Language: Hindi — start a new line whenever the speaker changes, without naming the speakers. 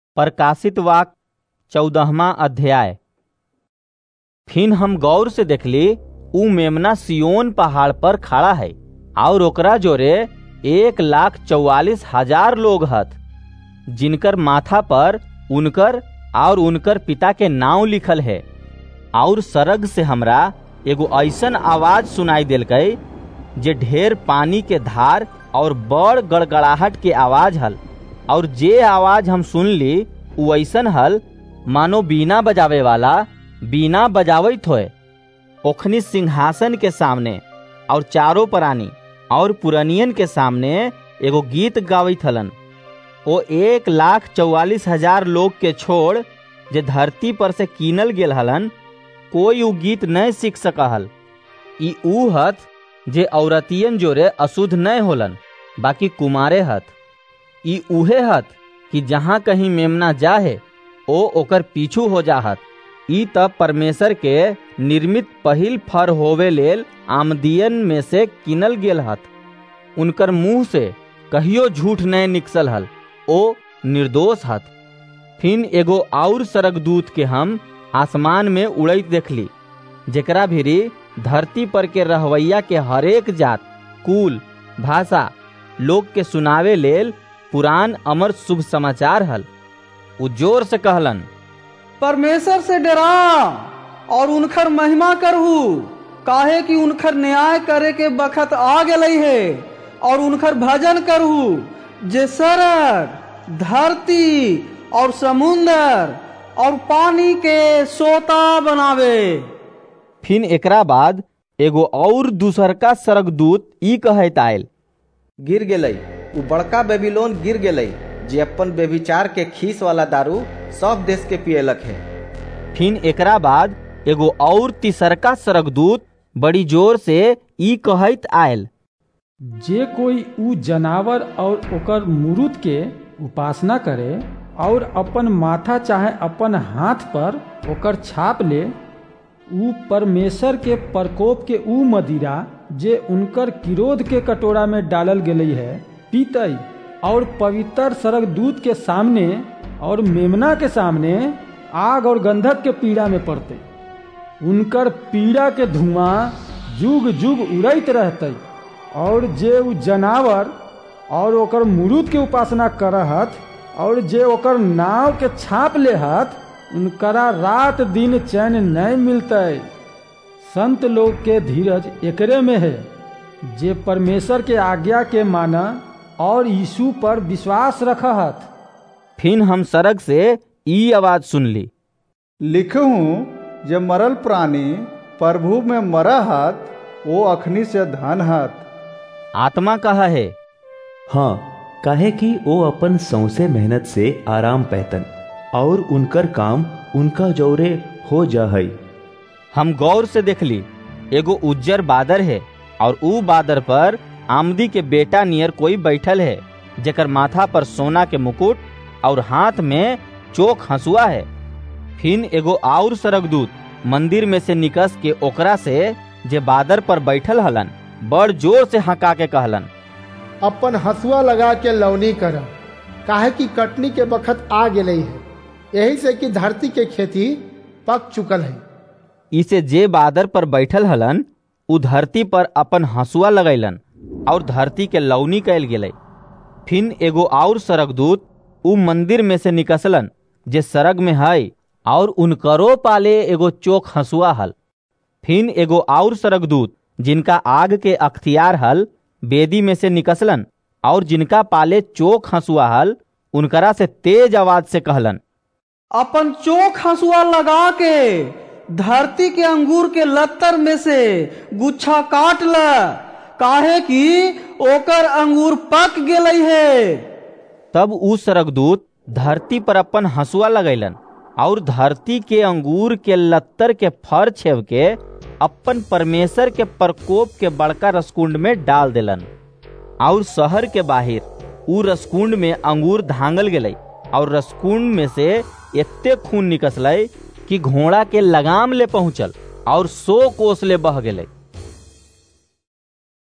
प्रकाशित वाक्य 14वां अध्याय। फिर हम गौर से देखली ऊ मेमना सियोन पहाड़ पर खड़ा है और ओकरा जोरे 1,44,000 लोग हथ, जिनकर माथा पर उनकर और उनकर पिता के नाम लिखल है। और सरग से हमरा एगो ऐसन आवाज सुनाई देलकै जे ढेर पानी के धार और बड़ गड़गड़ाहट के आवाज हल। और जे आवाज हम सुनली उ ऐसन हल मानो बीना बजावे वाला बीना बजावत होए। ओखनी सिंहासन के सामने और चारों प्राणी और पुरनियन के सामने एगो गीत गावित हलन। ओ 1,44,000 लोग के छोड़ जे धरती पर से कीनल गेल हलन, कोई उ गीत नहीं सीख सकहल। ई ऊ हथ जे औरतियन जोरे अशुद्ध नहीं होलन, बाकी कुमारे हथ। ई उहे हथ कि जहाँ कहीं मेमना जाहे ओ ओकर पीछू हो जाहत। ई तब परमेश्वर के निर्मित पहिल फर होवे लेल आमदियन में से किनल गेल हथ। उनकर मुंह से कहियो झूठ नहीं निकसल हल, ओ निर्दोष हथ। फिर एगो और सरगदूत के हम आसमान में उड़ैत देखली, जेकरा भिरी धरती पर के रहवैया के हरेक जात, कुल, भाषा लोग के सुनावे लेल पुरान अमर शुभ समाचार हल। उ जोर से कहलन,
परमेश्वर से डरा और उनकर महिमा करहु, काहे कि उनकर न्याय करे के बखत आ गई है। और उनकर भजन करहु जे सरग, धरती और समुंदर और पानी के सोता बनावे।
फिर एकरा बाद एगो और दूसरका सरगदूत ई कहत आयल,
गिर गेलै, उ बड़का बेबीलोन गिर गेलै, जे अपन बेविचार के खीस वाला दारू सब देश के पियलक है।
फिर एकरा बाद एगो और तीसरका सरगदूत बड़ी जोर से ई कहत आयल,
जे कोई ऊ जनावर और ओकर मूर्त के उपासना करे और अपन माथा चाहे अपन हाथ पर ओकर छाप ले, ऊ परमेश्वर के प्रकोप के ऊ मदिरा जे उनकर किरोध के कटोरा में डालल गेलई है पीतई। और पवित्र सरगदूत के सामने और मेमना के सामने आग और गंधक के पीड़ा में पड़ते। उनकर पीड़ा के धुआं जुग जुग उड़ैत रहते। और जे उ जनावर और ओकर मूर्त के उपासना करहत और जे ओकर नाव के छाप लेहत, उनकरा रात दिन चैन नहीं मिलते। संत लोग के धीरज एकरे में है, जे परमेश्वर के आज्ञा के माना और यीशु पर विश्वास रखहत।
फिर हम सरग से ई आवाज सुनली,
लिखूं जे मरल प्राणी प्रभु में मरहत, वो अखनी से धन हत।
आत्मा कहा है,
हाँ, काहे कि वो अपन सौंसे मेहनत से आराम पैतन और उनकर काम उनका जौरे हो जाहई।
हम गौर से देखली एगो उज्जर बादर है और ऊ बादर पर आमदी के बेटा नियर कोई बैठल है, जेकर माथा पर सोना के मुकुट और हाथ में चोख हंसुआ है। फिर एगो और सरगदूत मंदिर में से निकस के ओकरा से जे बादर पर बैठल हलन बड़ जोर से हंका के कहलन,
अपन हंसुआ लगा के लौनी कर, काहे कि कटनी के बखत आ गई है, यही से कि धरती के खेती पक चुकल है।
इसे जे बादर पर बैठल हलन उ धरती पर अपन हंसुआ लगैलन और धरती के लौनी कैल गेलै। फिर एगो और सरगदूत उ मंदिर में से निकसलन जे सरग में है और उनकरो पाले एगो चोख हंसुआ हल। फिर एगो और सरगदूत जिनका आग के अख्तियार हल बेदी में से निकसलन और जिनका पाले चोख हंसुआ हल, उनकरा से तेज आवाज से कहलन,
अपन चोख हंसुआ लगा के धरती के अंगूर के लत्तर में से गुच्छा काट ल, काहे कि ओकर अंगूर पक गेलई है।
तब उ सरगदूत धरती पर अपन हंसुआ लगैलन और धरती के अंगूर के लत्तर के फर छेव के अपन परमेश्वर के प्रकोप के बड़का रसकुंड में डाल देलन। और शहर के बाहर उ रसकुंड में अंगूर धांगल गेलै और रसकुंड में से एते खून निकसलै कि घोड़ा के लगाम ले पहुंचल और 100 कोस ले बह गेलै।